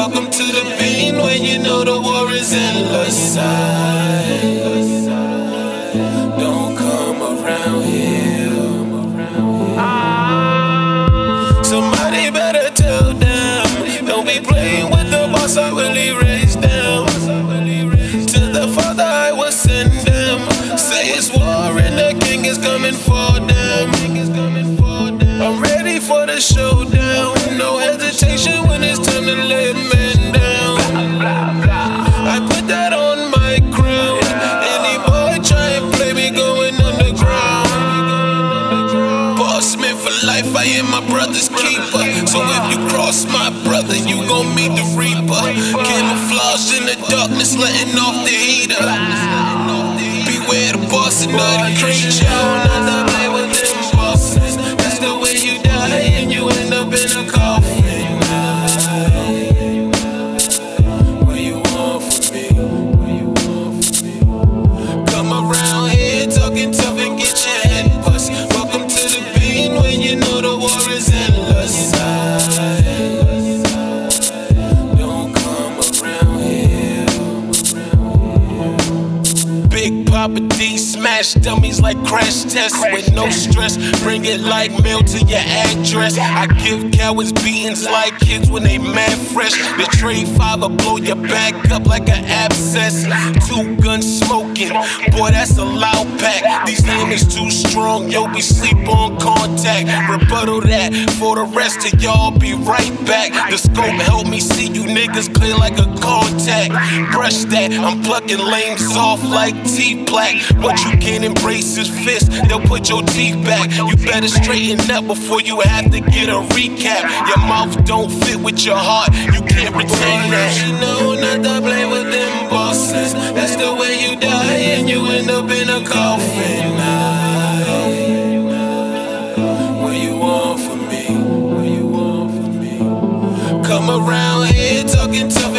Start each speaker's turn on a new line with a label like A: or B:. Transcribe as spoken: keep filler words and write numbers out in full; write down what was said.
A: Welcome to the pain when you know the war is endless. Don't come around here. Somebody better tell them, don't be playing with the boss I really raised them. To the father I will send them. Say it's war and the king is coming for them. I'm ready for the showdown. No hesitation when it's time to lay men down. I put that on my crown. Any boy try and play me going underground. Boss man for life, I am my brother's keeper. So if you cross my brother, you gon' meet the reaper. Camouflage in the darkness, letting off the heater. Beware the boss and all the creature. Not to play with them bosses. That's the way you die and you end up in a coffin. What you want from me? Come around here talking tough and get your head bust. Welcome to the pain when you know the war is endless. Don't come around here. Big Papa D smash dummies like crash tests with no stress. Bring it like mail to your address. I give cowards beatings like kids when they mad fresh. The trade five will blow your back up like an abscess. Two guns smoking, boy that's a loud pack. These niggas too strong, yo we sleep on contact. Rebuttal that for the rest of y'all, be right back. The scope help me see you niggas clear like a contact. Brush that, I'm plucking lames off like T-Black. What you can't embrace is fist, they'll put your teeth back. You better straighten up before you have to get a recap. Your mouth don't fit with your heart, you can't retain that. You know not to play with them bosses. That's the way you die and you end up in a coffin. What you want from me? What you want from me? Come around here talking to